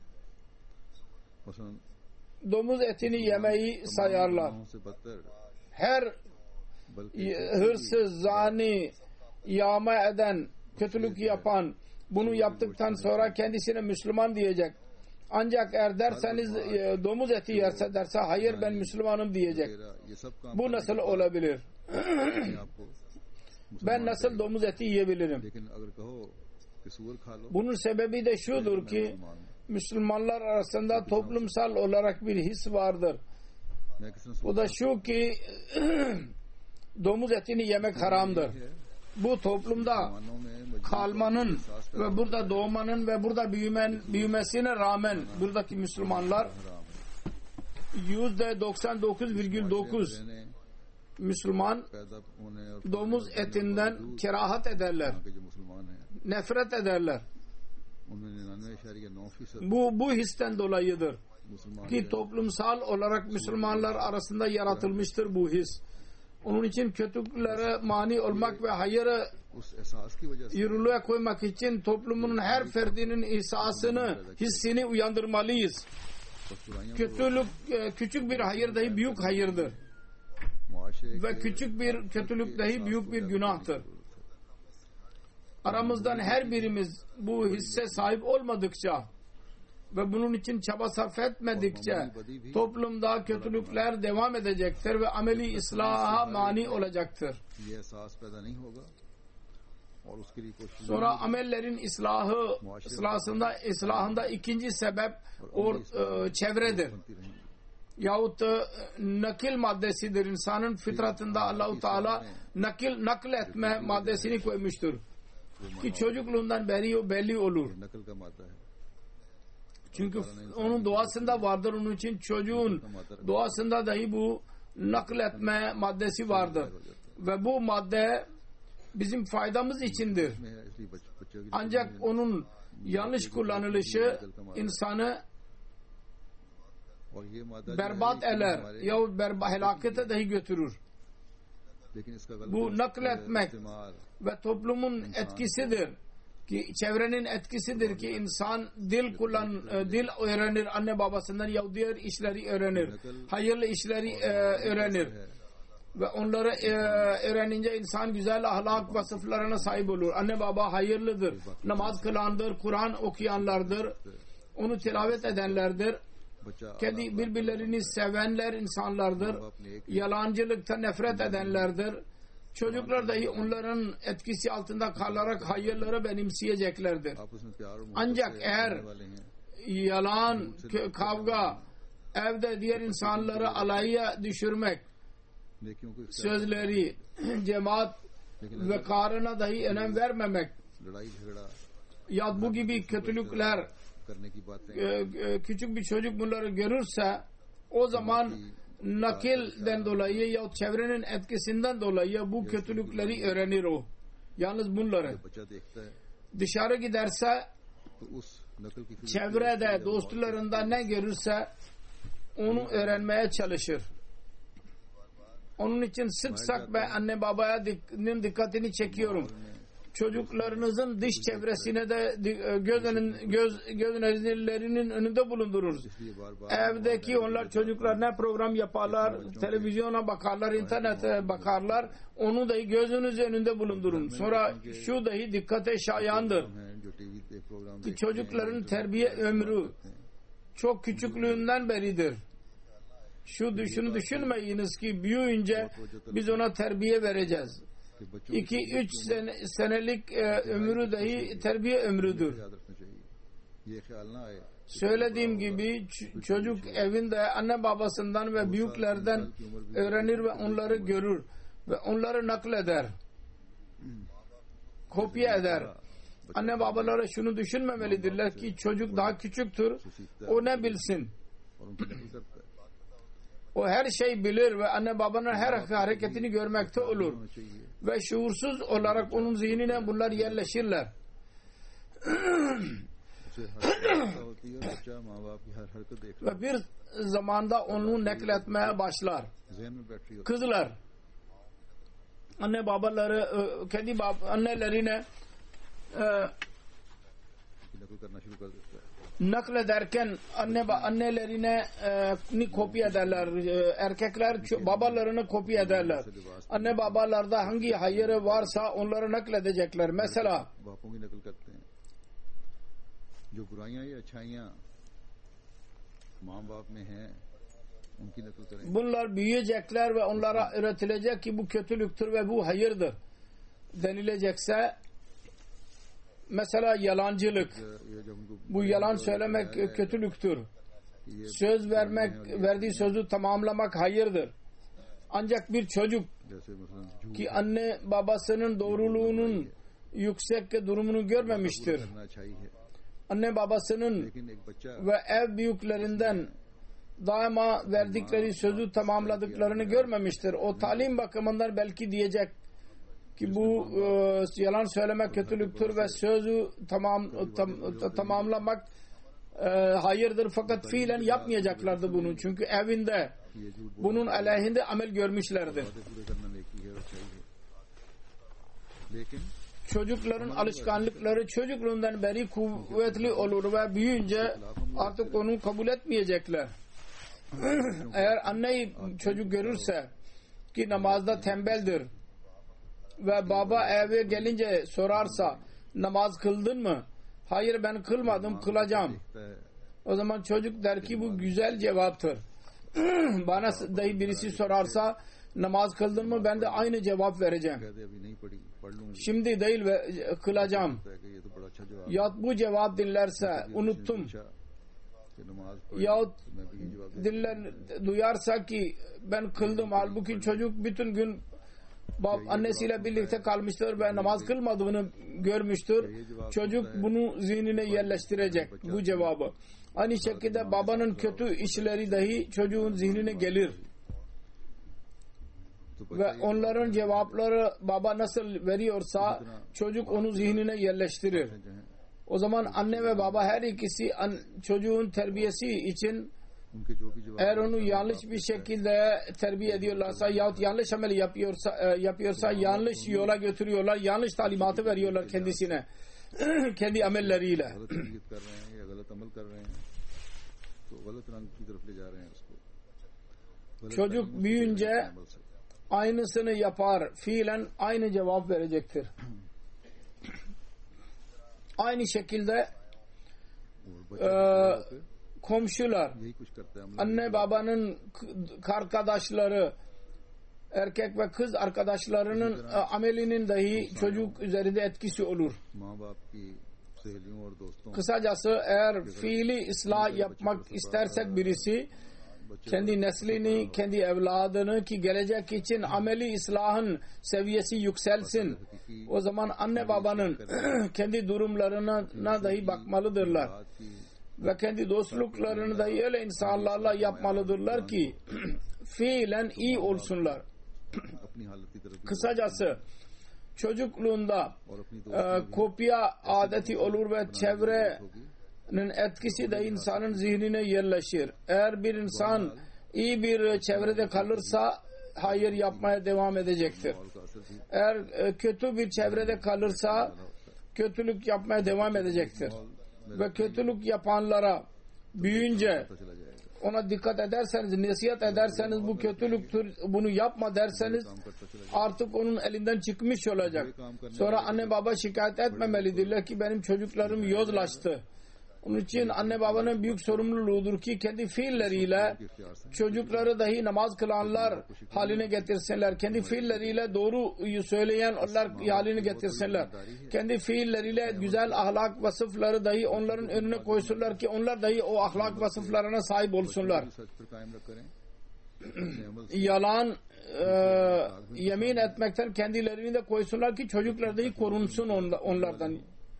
मसलन domuz etini yemeyi sayarlar. गुनाहों से बदतर Her बल्कि hırsız, zani, yağma eden, kötülük yapan bunu yaptıktan sonra kendisine Müslüman diyecek. Ancak eğer derseniz e, domuz eti yerse derse hayır ben Müslümanım diyecek. ये सब काम Bu nasıl olabilir? अपने आप को Ben nasıl domuz eti yiyebilirim? लेकिन अगर कहो कि सूअर खा लो Bunun sebebi de şudur ki Müslümanlar arasında toplumsal olarak bir his vardır. मैं किसी O da şu ki domuz etini yemek haramdır. Bu toplumda मुसलमानों में kalmanın ve burada doğmanın ve burada büyümen, büyümesine rağmen buradaki Müslümanlar yüzde doksan dokuz virgül dokuz रहने Müslüman पैदा होने और domuz etinden kerahat ederler, के जो मुसलमान हैं nefret ederler. उनमें निन्यानवे इशारिया नौ फीसद Bu bu histen dolayıdır मुसलमान ki toplumsal olarak Müslümanlar arasında yaratılmıştır bu his. Onun için kötülüklere mani olmak ve hayırı उस एहसास की वजह से yürürlüğe koymak için toplumun her ferdinin ihsasını, hissini uyandırmalıyız. बस बुराइयों Kötülük e, küçük bir hayır dahi büyük hayırdır मुआशरे ve küçük bir kötülük dahi büyük bir günahtır. Aramızdan her birimiz bu hisse sahip olmadıkça ve bunun için çaba sarf etmedikçe toplumda kötülükler devam edecektir ve ameli ıslaha mani olacaktır. ये एहसास पैदा नहीं होगा और उसके लिए कोशिश Sonra amellerin ıslahı, ıslahında, ıslahında ikinci sebep or, e, çevredir. बनती रहेंगी Yahut e, nakil maddesidir. İnsanın fıtratında Allah-u Teala nakil, nakletme maddesini koymuştur. Ki çocukluğundan beri o belli olur. नकल का मादा है Çünkü onun doğasında vardır. Onun için çocuğun doğasında dahi bu nakletme maddesi vardır. Ve bu madde bizim faydamız içindir. में है इसलिए बच, बच्चों की Ancak onun yanlış kullanılışı insanı और ये मादा जो berbat है, eder हमारे- yahut berba, helakete dahi götürür. लेकिन इसका गलत Bu nakletmek इस्तेमाल ve toplumun etkisidir ki çevrenin etkisidir ki insan dil kullan e, dil öğrenir anne babasından ya diğer işleri öğrenir. Hayırlı işleri e, öğrenir. है Ve onları e, öğrenince insan güzel ahlak vasıflarına sahip olur. Anne baba hayırlıdır. Namaz kılandır, Kur'an okuyanlardır. Onu tilavet edenlerdir. बच्चा Kendi birbirlerini sevenler insanlardır. Yalancılıkta nefret edenlerdir. Çocuklar dahi onların etkisi altında kalarak hayırları benimseyeceklerdir. आपस में प्यार और मोहब्बत Ancak से eğer रहने वाले हैं yalan, kö- kavga, evde diğer insanları alaya düşürmek, नेकियों को इख्तियार sözleri, cemaat लेकिन ve karına dahi önem vermemek लड़ाई झगड़ा ya bu gibi kötülükler करने की बातें e, e, küçük bir çocuk bunları görürse o zaman nakilden dolayı ya çevrenin etkisinden dolayı bu kötülükleri öğrenir o. Yalnız bunları बच्चा देखता है dışarı giderse तो उस नकल की फिर çevrede dostlarında ne görürse onu öğrenmeye çalışır. Onun için sık sık ben anne babaya dik- dikkatini çekiyorum. Çocuklarınızın dış çevresine de göz, önün, göz, göz önlerinin önünde bulundururuz. इसलिए बार बार Evdeki onlar çocuklar ne program yaparlar, televizyona bakarlar, internete bakarlar. Onu da gözünüz önünde bulundurun. Sonra şu dahi dikkate şayandır. हैं जो टीवी पे programme Ki देखते çocukların हैं, terbiye ömrü çok küçüklüğünden beridir. Şu düşünü düşünmeyiniz ki büyüyünce biz ona terbiye vereceğiz. कि बच्चों iki üç sene, senelik e, ömrü dahi terbiye ömrüdür. याद रखना चाहिए ये ख्याल ना आए Söylediğim gibi çocuk evinde anne babasından ve büyüklerden öğrenir ve onları görür ve onları nakleder, kopya eder. Anne babaları şunu düşünmemelidirler ki çocuk daha küçüktür, o ne bilsin? O her şey bilir ve anne babanın her hareketini görmekte olur ve şuursuz olarak onun zihnine bunlar yerleşirler. Ve bir zamanda onu nakletmeye başlar. Kızlar anne babaları kendi bab annelerine e, naklederken anne annelerine e, ni kopya ederler. E, erkekler babalarını kopya ederler. Anne babalarda hangi hayırı varsa onları nakledecekler. Mesela जो बुराइयां या अच्छाइयां माँ बाप में हैं उनकी नकल करें. Bunlar büyüyecekler ve onlara öğretilecek ki bu kötülüktür ve bu hayırdır denilecekse, mesela yalancılık, bu yalan söylemek kötülüktür. Söz vermek, verdiği sözü tamamlamak hayırdır. Ancak bir çocuk ki anne babasının doğruluğunun yüksek durumunu görmemiştir, anne babasının ve ev büyüklerinden daima verdikleri sözü tamamladıklarını görmemiştir. O talim bakımından belki diyecek ki bu e, yalan söylemek kötülüktür ve sözü tamam tam, tamamlamak e, hayırdır, fakat fiilen yapmayacaklardı bunu. Çünkü evinde bunun aleyhinde amel görmüşlerdi. Çocukların alışkanlıkları çocukluğundan beri kuvvetli olur ve büyüyünce artık onu kabul etmeyecekler. Eğer anneyi çocuk görürse ki namazda tembeldir ve baba eve gelince sorarsa namaz kıldın mı? Hayır, ben kılmadım, kılacağım. O zaman çocuk der ki bu güzel cevaptır. Bana dahi birisi sorarsa namaz kıldın mı? Ben de aynı cevap vereceğim. Şimdi değil ve kılacağım. Ya bu cevap dinlerse unuttum. Yahut dinler, duyarsa ki ben kıldım, halbuki çocuk bütün gün bab, annesiyle birlikte kalmıştır ve namaz kılmadığını görmüştür. Çocuk bunu zihnine yerleştirecek, bu cevabı. Aynı şekilde babanın kötü işleri dahi çocuğun zihnine gelir. Ve onların cevapları baba nasıl veriyorsa çocuk onu zihnine yerleştirir. O zaman anne ve baba her ikisi çocuğun terbiyesi için eğer onu yanlış bir şekilde terbiye ediyorlarsa yahut yanlış amel yapıyorsa, yapıyorsa yanlış yola götürüyorlar, yanlış talimatı veriyorlar kendisine kendi amelleriyle. Çocuk büyüyünce aynısını yapar, fiilen aynı cevap verecektir. Aynı şekilde e, komşular, anne babanın arkadaşları, erkek ve kız arkadaşlarının amelinin dahi çocuk üzerinde etkisi olur. Kısacası eğer fiili ıslah yapmak istersek birisi, kendi neslini, kendi evladını ki gelecek için ameli ıslahın seviyesi yükselsin, o zaman anne babanın kendi durumlarına dahi bakmalıdırlar ve kendi dostluklarını dahi öyle insanlarla yapmalıdırlar ki fiilen iyi olsunlar. Kısacası çocukluğunda e, kopya adeti olur ve çevrenin etkisi de insanın zihnine yerleşir. Eğer bir insan iyi bir çevrede kalırsa hayır yapmaya devam edecektir. Eğer e, kötü bir çevrede kalırsa kötülük yapmaya devam edecektir. Ve kötülük yapanlara büyüyünce ona dikkat ederseniz, nasihat ederseniz bu kötülüktür, bunu yapma derseniz artık onun elinden çıkmış olacak. Sonra anne baba şikayet etmemelidirler ki benim çocuklarım yozlaştı. Onun için anne babanın büyük sorumluluğudur ki kendi fiilleriyle çocukları dahi namaz kılanlar haline getirsinler. Kendi fiilleriyle doğruyu söyleyenler haline getirsinler. Kendi fiilleriyle güzel ahlak vasıfları dahi onların önüne koysunlar ki onlar dahi o ahlak vasıflarına sahip olsunlar. Yalan e, yemin etmekten kendilerini de koysunlar ki çocuklar dahi korunsun onlardan.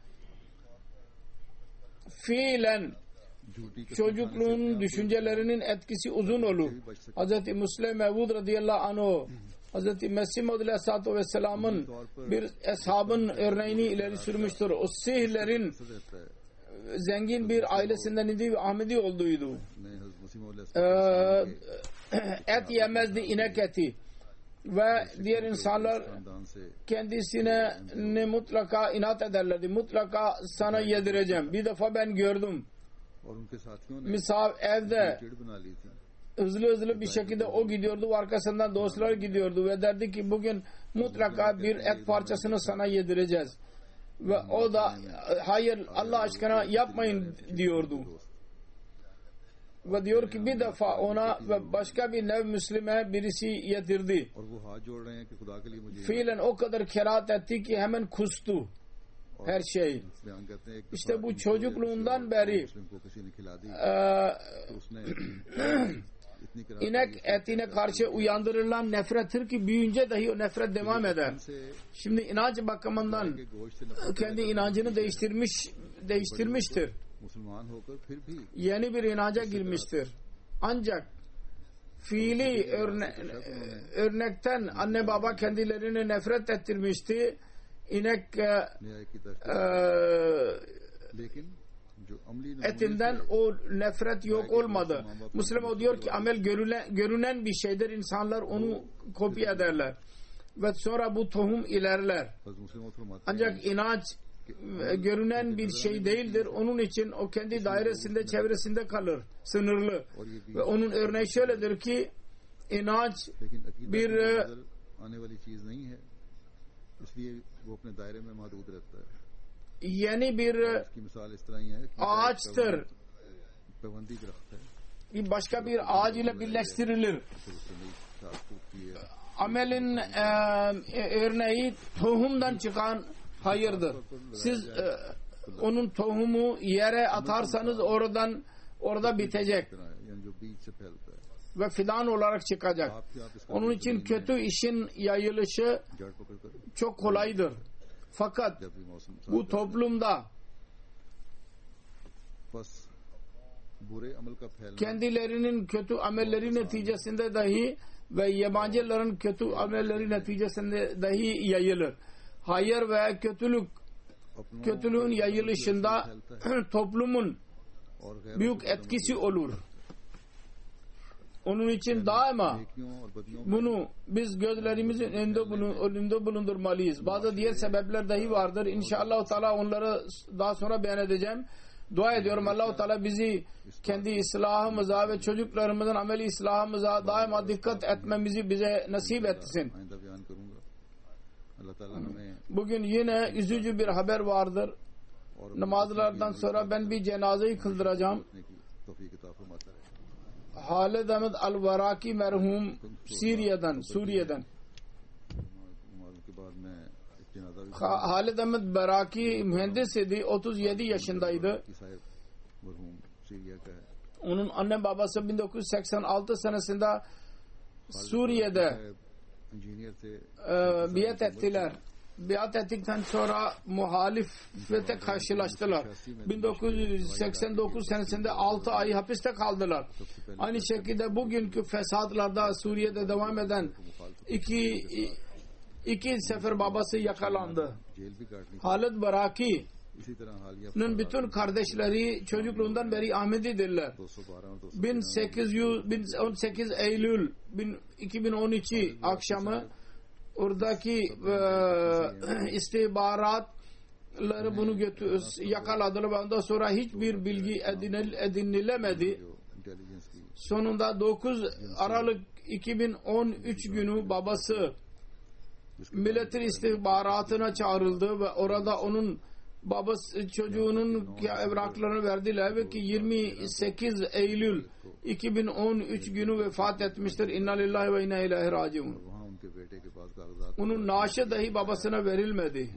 Fiilen çocukluğun düşüncelerinin etkisi uzun olur. Hz. Müslim Mevud radıyallahu anh Hz. Mesih Maud aleyhissalatu vesselamın bir eshabın örneğini ileri sürmüştür. O Sihlerin zengin bir ailesinden idi ve Ahmedi olduğuydu. Ee, et yemezdi, inek eti. Ve diğer insanlar kendisine ne mutlaka inat ederlerdi. Mutlaka sana yedireceğim. Bir defa ben gördüm. Misal evde hızlı hızlı bir şekilde o gidiyordu. Arkasından dostlar gidiyordu ve derdi ki bugün mutlaka bir et parçasını sana yedireceğiz. Ve o da hayır Allah aşkına yapmayın diyordu. Ve diyor ki bir defa ona ve başka bir nev Müslüme birisi yedirdi. Fiilen o kadar kerahat etti ki hemen kustu her şey. İşte bu çocukluğundan beri e, inek etine karşı uyandırılan nefrettir ki büyüyünce dahi o nefret devam eder. Şimdi inanç bakımından kendi inancını değiştirmiş değiştirmiştir. Yeni bir inanca girmiştir. Ancak fiili örne örnekten anne baba kendilerini nefret ettirmişti. İnek e, e, etinden o nefret yok olmadı. Müslüman diyor ki amel görülen, görünen bir şeydir. İnsanlar onu kopya ederler. Ve sonra bu tohum ilerler. Ancak inanç görünen bir şey değildir. Onun için o kendi dairesinde, çevresinde kalır. Sınırlı. Ve onun örneği şöyledir ki inanç bir yeni bir ağaçtır. Bir başka bir ağaç ile birleştirilir. Amelin e, örneği tohumdan çıkan hayırdır. Siz e, onun tohumu yere atarsanız oradan orada bitecek ve fidan olarak çıkacak. Onun için kötü işin yayılışı çok kolaydır. Fakat bu toplumda kendilerinin kötü amelleri neticesinde dahi ve yabancıların kötü amelleri neticesinde dahi yayılır. Hayır veya kötülük kötülüğün yayılışında toplumun büyük etkisi olur. Onun için daima bunu biz gözlerimizin önünde bulundurmalıyız. Bazı diğer sebepler dahi vardır. İnşallah Teala onları daha sonra beyan edeceğim. Dua ediyorum Allah-u Teala bizi kendi ıslahımıza ve çocuklarımızın ameli ıslahımıza daima dikkat etmemizi bize nasip etsin. Bugün yine üzücü bir haber vardır. Namazlardan sonra ben bir cenazeyi kıldıracağım. Halid Ahmed Al-Varaki merhum Suriye'den Suriye'den Halid Ahmed Varaki mühendis idi. otuz yedi yaşındaydı. Onun anne babası bin dokuz yüz seksen altı senesinde Suriye'de e, biat ettiler. Biat ettikten sonra muhalifete karşılaştılar. bin dokuz yüz seksen dokuz senesinde altı ay hapiste kaldılar. Aynı şekilde bugünkü fesatlarda Suriye'de devam eden iki iki sefer babası yakalandı. Halid Varaki'nin bütün kardeşleri çocukluğundan beri Ahmedidirler. on sekiz Eylül iki bin on iki akşamı oradaki e, istihbaratları bunu götür, yakaladılar ve ondan sonra hiçbir bilgi edinil, edinilemedi. Sonunda dokuz Aralık iki bin on üç günü babası milletin istihbaratına çağrıldı ve orada onun babası çocuğunun evraklarını verdiler ve ki yirmi sekiz Eylül iki bin on üç günü vefat etmiştir. İnna lillahi ve inna ileyhi raciun. Onun naaşı dahi babasına verilmedi.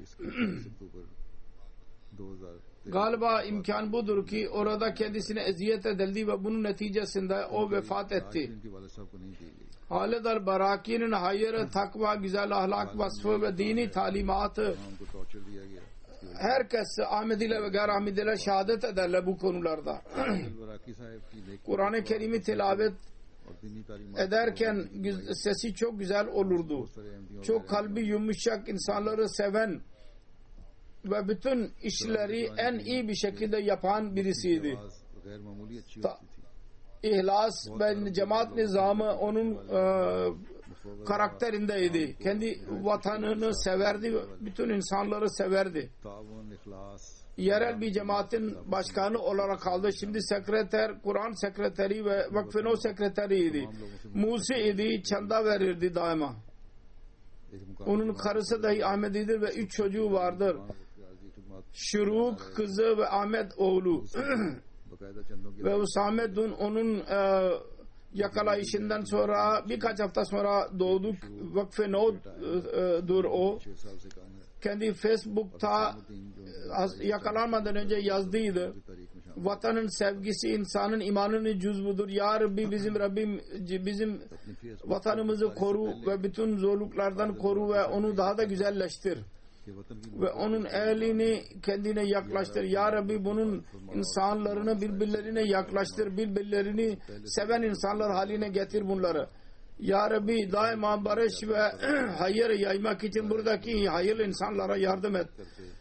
Galiba imkan budur ki orada kendisine eziyet edildi ve bunun neticesinde o vefat etti. Halid el-Baraki'nin hayır, takva, güzel ahlak vasfı ve dini talimatı herkes Ahmediler ve gayr Ahmediler şehadet ederler bu konularda. Kur'an-ı Kerim'i tilavet ederken sesi çok güzel olurdu. Çok kalbi yumuşak, insanları seven ve bütün işleri en iyi bir şekilde yapan birisiydi. Ta, İhlas ve cemaat nizamı onun e, karakterindeydi. Kendi vatanını severdi ve bütün insanları severdi. Yerel bir cemaatin başkanı olarak kaldı. Şimdi sekreter, Kur'an sekreteri ve vakfın o sekreteriydi. Musi idi, çanda verirdi daima. Onun karısı dahi Ahmedidir ve üç çocuğu vardır. Şuruk kızı ve Ahmet oğlu. Ve Usameddin onun e, yakalayışından sonra birkaç hafta sonra doğduk. Vakfe Nod'dur o. Kendi Facebook'ta e, yakalanmadan önce yazdıydı. Vatanın sevgisi insanın imanının cüzbudur. Ya Rabbi bizim Rabbim bizim vatanımızı koru ve bütün zorluklardan koru ve onu daha da güzelleştir. Ve onun elini kendine yaklaştır. Ya Rabbi bunun insanlarını birbirlerine yaklaştır. Birbirlerini seven insanlar haline getir bunları. Ya Rabbi daima barış ve hayır yaymak için buradaki hayırlı insanlara yardım et.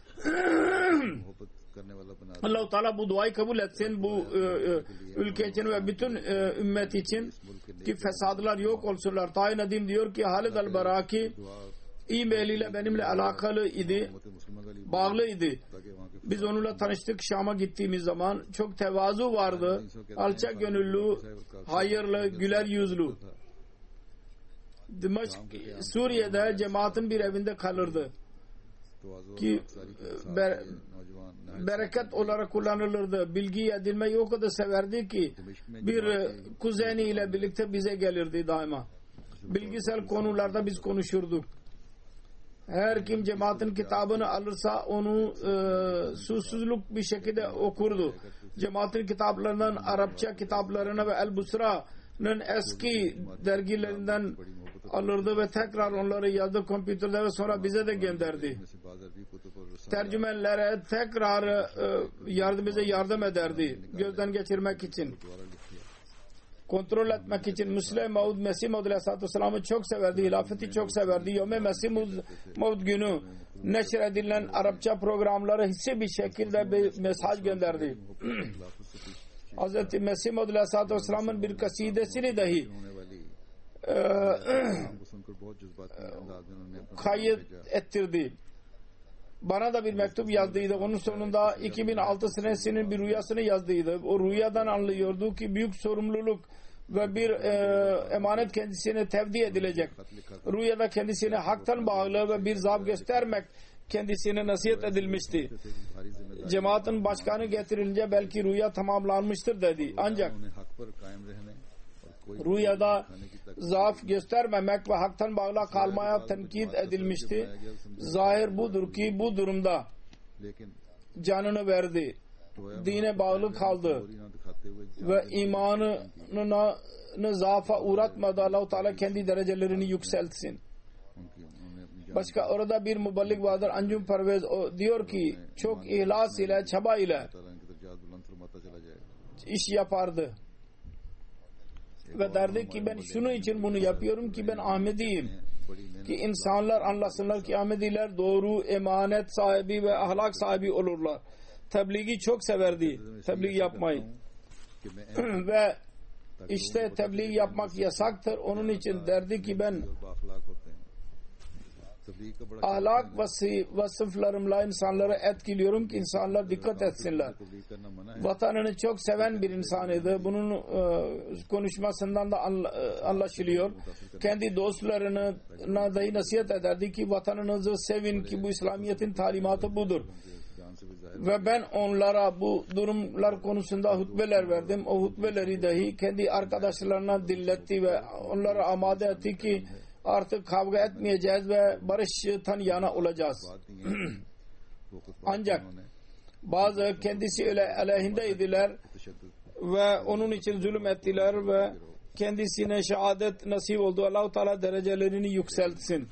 Allah-u Teala bu duayı kabul etsin bu e, e, ülke için ve bütün e, ümmet için ki fesadlar yok olsunlar. Tayin Nadim diyor ki Halid el-Baraki e-mail ile benimle alakalı idi, bağlı idi. Biz onunla tanıştık. Şam'a gittiğimiz zaman çok tevazu vardı. Alçak gönüllü, hayırlı, güler yüzlü. Dimaşk, Suriye'de cemaatin bir evinde kalırdı. Ki ber, bereket olarak kullanılırdı. Bilgi edinmeyi o kadar severdi ki bir kuzeniyle birlikte bize gelirdi daima. Bilgisel konularda biz konuşurduk. Her kim cemaatin kitabını alırsa onu e, susuzluk bir şekilde okurdu. Cemaatin kitaplarından Arapça kitaplarına ve El-Busra'nın eski dergilerinden alırdı ve tekrar onları yazdı kompüterde ve sonra bize de gönderdi. Tercümelere tekrar e, yardım, bize yardım ederdi gözden geçirmek için. Kontrol etmek için Müslim Maud Mesih Maud Aleyhisselatü Vesselam'ı çok severdi. Hilafeti çok severdi. Yevme Mesih Maud günü neşr edilen Arapça programları hissi bir şekilde bir mesaj gönderdi. Hazreti Mesih Maud Aleyhisselatü Vesselam'ın bir kasidesini dahi kayıt ettirdi. Bana da bir mektup yazdıydı. Onun sonunda iki bin altı senesinin bir rüyasını yazdıydı. O rüyadan anlıyordu ki büyük sorumluluk ve bir e, emanet kendisine tevdi edilecek. Rüyada kendisine haktan bağlı ve bir zaaf göstermek kendisine nasihat edilmişti. Cemaatin başkanı getirilince belki rüya tamamlanmıştır dedi. Ancak rüyada zaaf göstermemek ve haktan bağlı kalmaya tenkit edilmişti. Zahir budur ki bu durumda canını verdi. Dine bağlı kaldı ve imanını zaafa uğratmadı. Allah-u Teala kendi derecelerini yükseltsin. Başka orada bir muballik vardır. Anjum Pervez o diyor ki çok ihlas ile çaba ile iş yapardı. Ve derdi ki ben şunun için bunu yapıyorum ki ben Ahmediyim. Ki insanlar anlasınlar ki Ahmediler doğru, emanet sahibi ve ahlak sahibi olurlar. Tebliği çok severdi. Tebliğ yapmayı. Ve işte tebliğ yapmak yasaktır. Onun için derdi ki ben ahlak vasıflarımla insanları etkiliyorum ki insanlar dikkat etsinler. Vatanını çok seven bir insanıydı. Bunun e, konuşmasından da anlaşılıyor. Kendi dostlarına dahi nasihat ederdi ki vatanınızı sevin ki bu İslamiyet'in talimatı budur. ve ben onlara bu durumlar konusunda hutbeler verdim. O hutbeleri dahi kendi arkadaşlarına dinletti ve onlara amade etti ki artık kavga etmeyeceğiz ve barıştan yana olacağız. Ancak bazı kendisi öyle aleyhindeydiler ve onun için zulüm ettiler ve kendisine şehadet nasip oldu. Allah-u Teala derecelerini yükseltsin.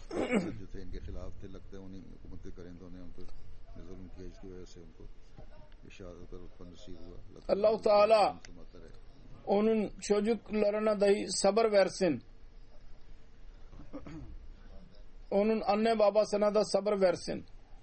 Allah-u Teala onun çocuklarına dahi sabır versin. Onun anne babasına da sabır versin.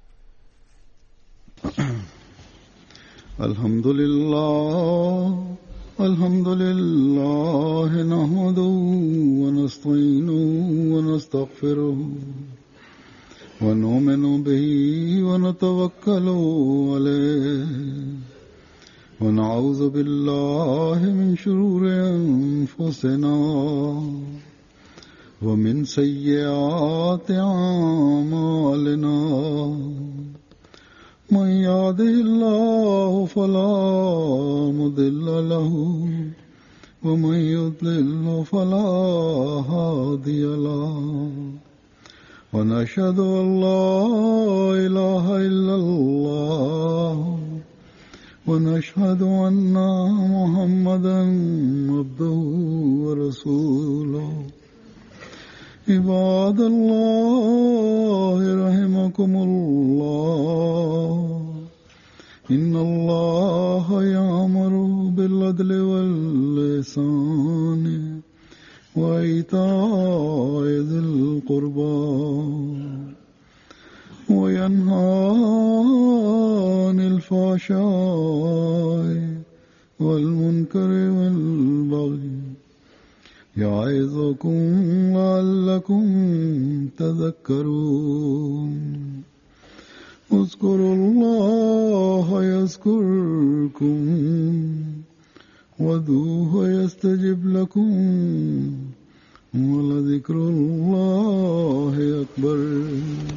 Elhamdülillah Elhamdülillah nahmaduhu ve nestainuhu ve nestağfiruhu ve nu'minu bihi ve netevekkalu aleyh ve na'udzu billahi min şururi enfusina ve min seyyiati a'malina. من يهده الله فلا مضل له ومن يضلل فلا هادي له ونشهد أن لا إله إلا الله ونشهد أن محمدا عبده ورسوله. عباد الله رحمكم الله إن الله يأمر بالعدل والإحسان وإيتاء ذي القربى وينهى عن الفحشاء والمنكر والبغي يعظكم لعلكم تذكرون. اذكروا الله يذكركم وادعوه يستجب لكم ولذكر الله أكبر.